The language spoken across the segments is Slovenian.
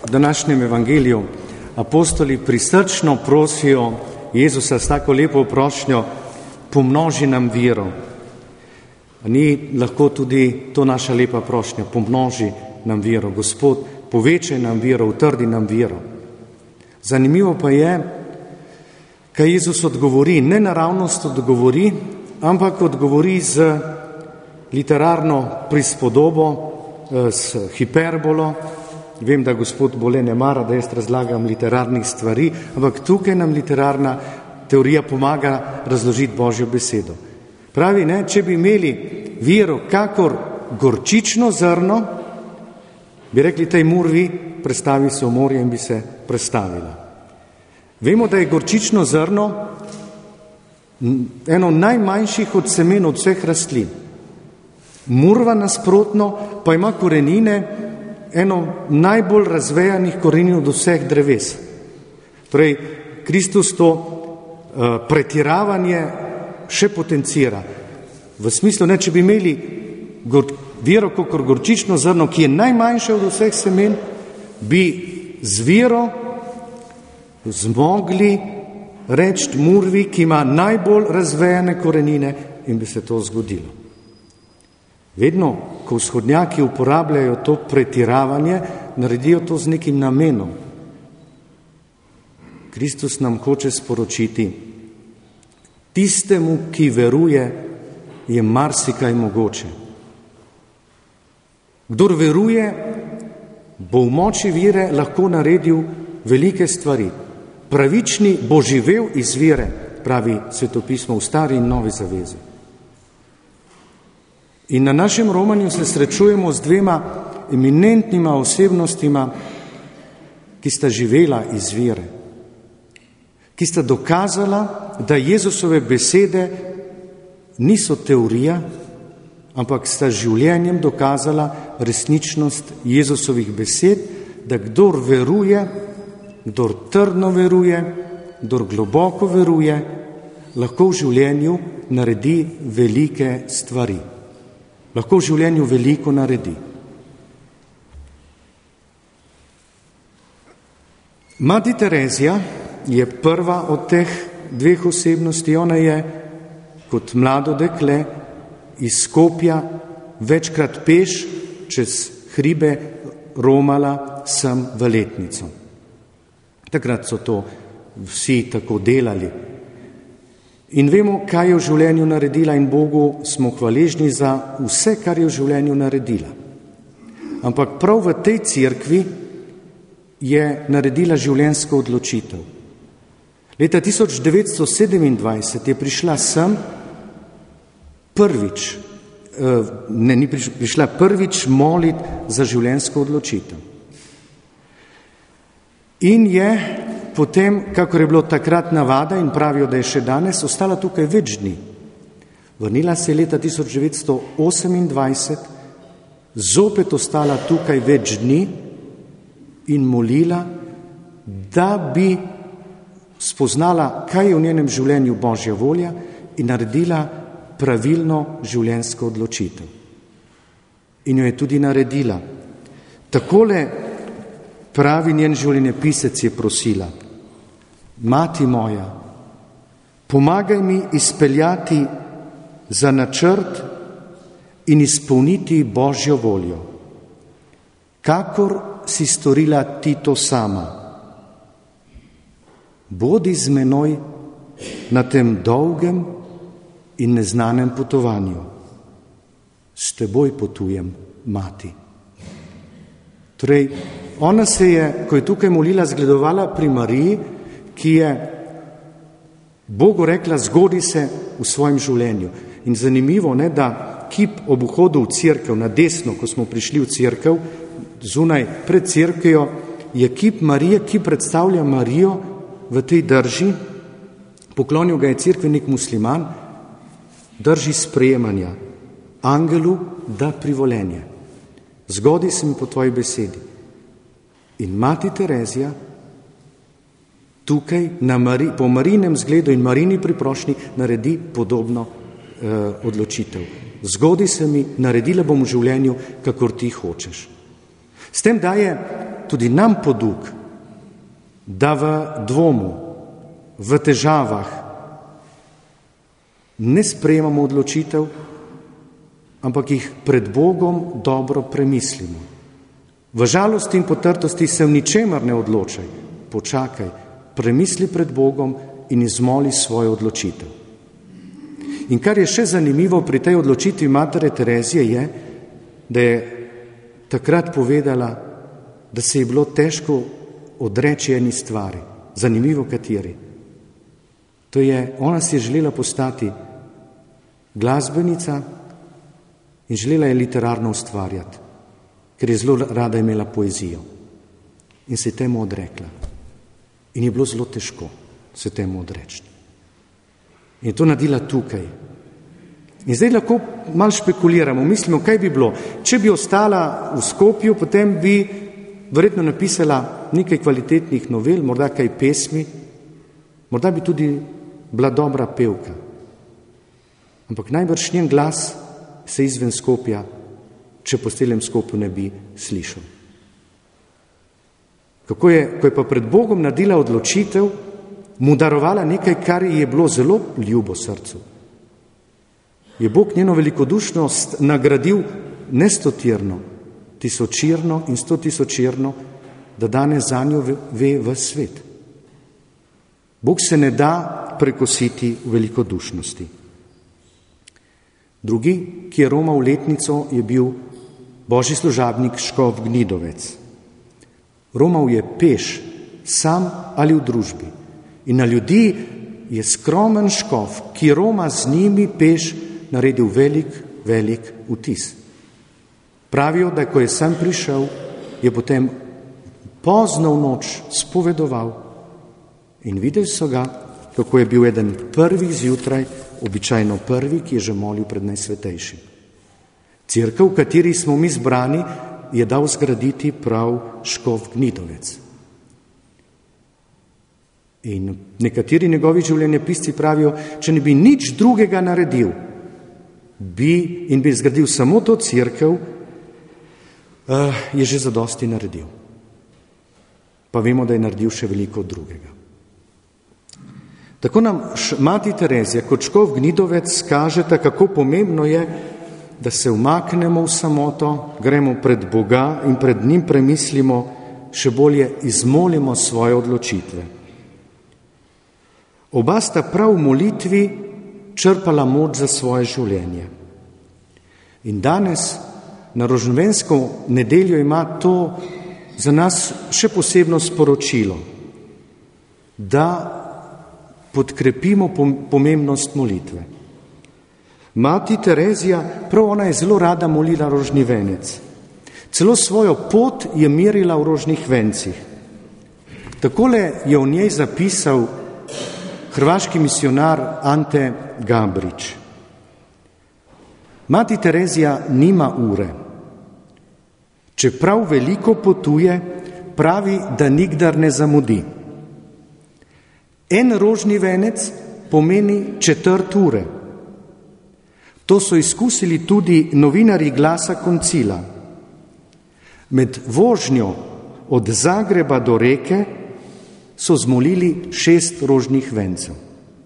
v današnjem evangeliju apostoli prisrčno prosijo Jezusa s tako lepo prošnjo, pomnoži nam vero. Ni lahko tudi to naša lepa prošnja, pomnoži nam vero. Gospod, povečaj nam vero, utrdi nam vero. Zanimivo pa je, kaj Jezus odgovori, ne naravnost odgovori, ampak odgovori z literarno prispodobo, s hiperbolo. Vem, da gospod Bole ne mara, da jaz razlagam literarnih stvari, ampak tukaj nam literarna teorija pomaga razložiti Božjo besedo. Pravi, ne, če bi imeli vero kakor gorčično zrno, bi rekli tej murvi, prestavi se v morje in bi se prestavila. Vemo, da je gorčično zrno eno najmanjših od semen od vseh rastlin. Murva nasprotno pa ima korenine, eno najbolj razvejanih korenin od vseh dreves. Torej, Kristus to pretiravanje še potencira. V smislu, ne, če bi imeli vero kakor gorčično zrno, ki je najmanjše od vseh semen, bi z vero zmogli reči murvi, ki ima najbolj razvejane korenine, in bi se to zgodilo. Vedno, ko vzhodnjaki uporabljajo to pretiravanje, naredijo to z nekim namenom. Kristus nam hoče sporočiti, tistemu, ki veruje, je marsikaj mogoče. Kdor veruje, bo v moči vere lahko naredil velike stvari. Pravični bo živel iz vere, pravi svetopismo v Stari in Novi zavezi. In na našem romanju se srečujemo z dvema eminentnima osebnostima, ki sta živela iz vere, ki sta dokazala, da Jezusove besede niso teorija, ampak sta življenjem dokazala resničnost Jezusovih besed, da kdor veruje, kdor trdno veruje, kdor globoko veruje, lahko v življenju naredi velike stvari. Lahko v življenju veliko naredi. Mati Terezija je prva od teh dveh osebnosti. Ona je kot mlado dekle iz Skopja večkrat peš čez hribe romala sem v Letnico. Takrat so to vsi tako delali. In vemo, kaj je v življenju naredila, in Bogu smo hvaležni za vse, kar je v življenju naredila. Ampak prav v tej cerkvi je naredila življenjsko odločitev. Leta 1927 je prišla sem prvič, prišla prvič moliti za življenjsko odločitev. In je potem, kakor je bilo takrat navada in pravijo, da je še danes, ostala tukaj več dni. Vrnila se je leta 1928, zopet ostala tukaj več dni in molila, da bi spoznala, kaj je v njenem življenju Božja volja, in naredila pravilno življenjsko odločitev. In jo je tudi naredila. Takole pravi njen življenjepisec, je prosila: Mati moja, pomagaj mi izpeljati za načrt in izpolniti Božjo voljo, kakor si storila ti to sama. Bodi z menoj na tem dolgem in neznanem potovanju. S teboj potujem, mati. Torej, ona se je, ko je tukaj molila, zgledovala pri Mariji, ki je Bogu rekla, zgodi se v svojem življenju. In zanimivo, ne, da kip ob vhodu v cerkev, na desno, ko smo prišli v cerkev, zunaj pred cerkvijo, je kip Marije, ki predstavlja Marijo v tej drži, poklonil ga je cerkvenik musliman, drži sprejemanja, angelu da privolenje. Zgodi se mi po tvoji besedi. In mati Terezija tukaj po Marijinem zgledu in Marijini priprošnji naredi podobno odločitev. Zgodi se mi, naredila bom v življenju, kakor ti hočeš. S tem daje tudi nam poduk, da v dvomu, v težavah ne sprejemamo odločitev, ampak jih pred Bogom dobro premislimo. V žalosti in potrtosti se v ničemer ne odločaj, počakaj, premisli pred Bogom in izmoli svojo odločitev. In kar je še zanimivo pri tej odločitvi matere Terezije je, da je takrat povedala, da se je bilo težko odreči eni stvari. Zanimivo kateri. To je, ona si je želela postati glasbenica in želela je literarno ustvarjati, ker je zelo rada imela poezijo. In se je temu odrekla. In je bilo zelo težko se temu odreči. In je to naredila tukaj. In zdaj lahko malo špekuliramo, mislimo, kaj bi bilo. Če bi ostala v Skopju, potem bi verjetno napisala nekaj kvalitetnih novel, morda kaj pesmi, morda bi tudi bila dobra pevka. Ampak najbrž njen glas se izven Skopja, če po celem Skopju ne bi slišal. Ko je pa pred Bogom naredila odločitev, mu darovala nekaj, kar je bilo zelo ljubo srcu. Je Bog njeno velikodušnost nagradil ne stotirno, tisočirno in 100.000-irno, da danes zanjo ve v svet. Bog se ne da prekositi v velikodušnosti. Drugi, ki je romal letnico, je bil božji služabnik škof Gnidovec. Romal je peš, sam ali v družbi. In na ljudi je skromen škof, ki roma z njimi peš, naredil velik vtis. Pravijo, da ko je sem prišel, je potem pozno v noč spovedoval in videli so ga, kako je bil eden prvih zjutraj, običajno prvi, ki je že molil pred Najsvetejšim. Cerkev, v kateri smo mi zbrani, je dal zgraditi prav škof Gnidovec. In nekateri njegovi življenjepisci pravijo, če ne bi nič drugega naredil, bi zgradil samo to cerkev, je že zadosti naredil. Pa vemo, da je naredil še veliko drugega. Tako nam mati Terezija kot škof Gnidovec kažeta, kako pomembno je, da se umaknemo v samoto, gremo pred Boga in pred njim premislimo, še bolje izmolimo svoje odločitve. Oba sta prav v molitvi črpala moč za svoje življenje. In danes, na rožnovensko nedeljo, ima to za nas še posebno sporočilo, da podkrepimo pomembnost molitve. Mati Terezija, prav ona je zelo rada molila rožni venec. Celo svojo pot je merila v rožnih vencih. Takole je o njej zapisal hrvaški misionar Ante Gabrić. Mati Terezija nima ure. Čeprav veliko potuje, pravi, da nikdar ne zamudi. En rožni venec pomeni 1/4 ure. To so izkusili tudi novinarji Glasa Koncila. Med vožnjo od Zagreba do Reke so zmolili 6 rožnih vencev.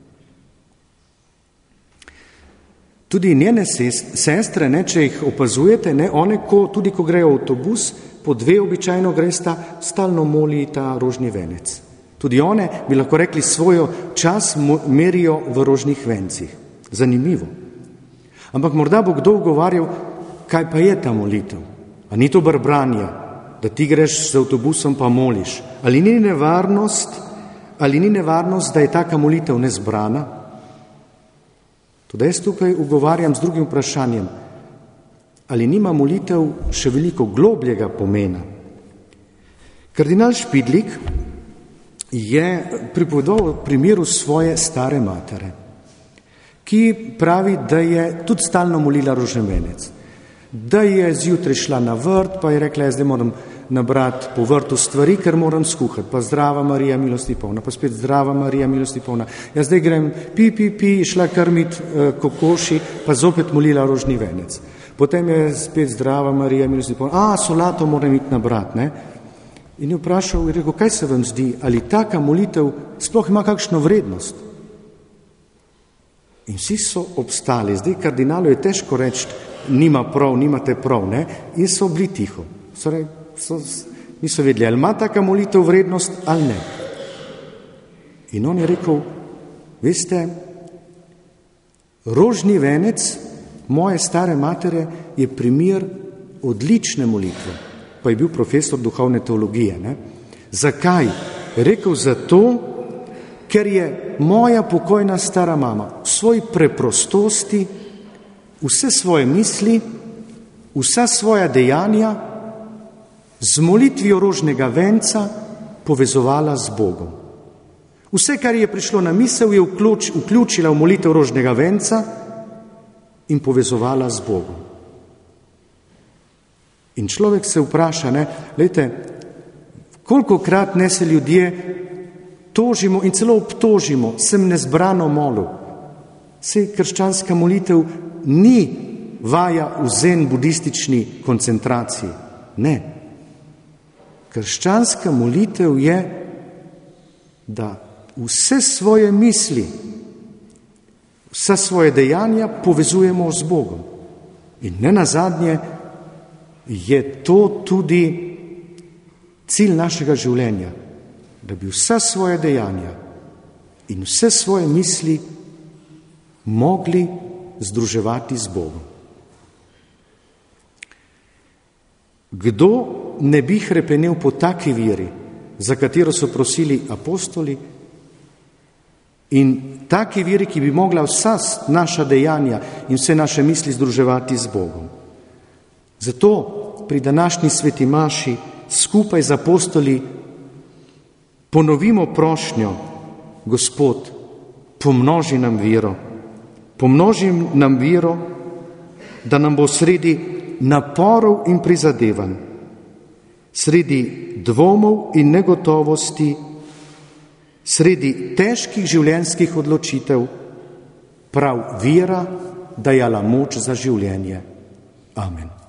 Tudi njene sestre, če jih opazujete, one, tudi ko grejo v avtobus, po 2 običajno gresta, stalno moli ta rožni venec. Tudi one, bi lahko rekli, svojo čas merijo v rožnih vencih. Zanimivo. Ampak morda bo kdo ugovarjal, kaj pa je ta molitev? A ni to brbranje, da ti greš z avtobusom pa moliš? Ali ni nevarnost, da je taka molitev nezbrana? Tudi jaz tukaj ugovarjam z drugim vprašanjem, ali nima molitev še veliko globljega pomena? Kardinal Špidlik je pripovedoval v primeru svoje stare matere, ki pravi, da je tudi stalno molila rožni venec. Da je zjutraj šla na vrt, pa je rekla, zdaj moram nabrati po vrtu stvari, ker moram skuhati. Pa zdrava Marija, milosti polna, pa spet zdrava Marija, milosti polna. Jaz zdaj grem šla krmit kokoši, pa zopet molila rožni venec. Potem je spet zdrava Marija, milosti polna. Solato moram iti nabrati, ne? In je vprašal, je rekel, kaj se vam zdi, ali taka molitev sploh ima kakšno vrednost? In vsi so obstali. Zdaj kardinalu je težko reči, nima prav, nimate prav, ne? In so bili tiho. Niso vedeli, ali ima taka molitev vrednost ali ne. In on je rekel, veste, rožni venec moje stare matere je primer odlične molitve. Pa je bil profesor duhovne teologije. Ne? Zakaj? Je rekel zato, ker je moja pokojna stara mama v svoji preprostosti vse svoje misli, vsa svoja dejanja z molitvijo rožnega venca povezovala z Bogom. Vse, kar je prišlo na misel, je vključila v molitev rožnega venca in povezovala z Bogom. In človek se vpraša, glejte, kolikokrat ne se ljudje tožimo in celo obtožimo, sem nezbrano molil. Saj krščanska molitev ni vaja v zen budistični koncentraciji. Ne. Krščanska molitev je, da vse svoje misli, vsa svoje dejanja povezujemo z Bogom. In nenazadnje je to tudi cilj našega življenja, da bi vsa svoja dejanja in vse svoje misli mogli združevati z Bogom. Kdo ne bi hrepenel po taki veri, za katero so prosili apostoli, in taki veri, ki bi mogla vsa naša dejanja in vse naše misli združevati z Bogom. Zato pri današnji sveti maši skupaj z apostoli ponovimo prošnjo, Gospod, pomnoži nam vero. Pomnoži nam vero, da nam bo sredi naporov in prizadevanj, sredi dvomov in negotovosti, sredi težkih življenjskih odločitev, prav vera dajala moč za življenje. Amen.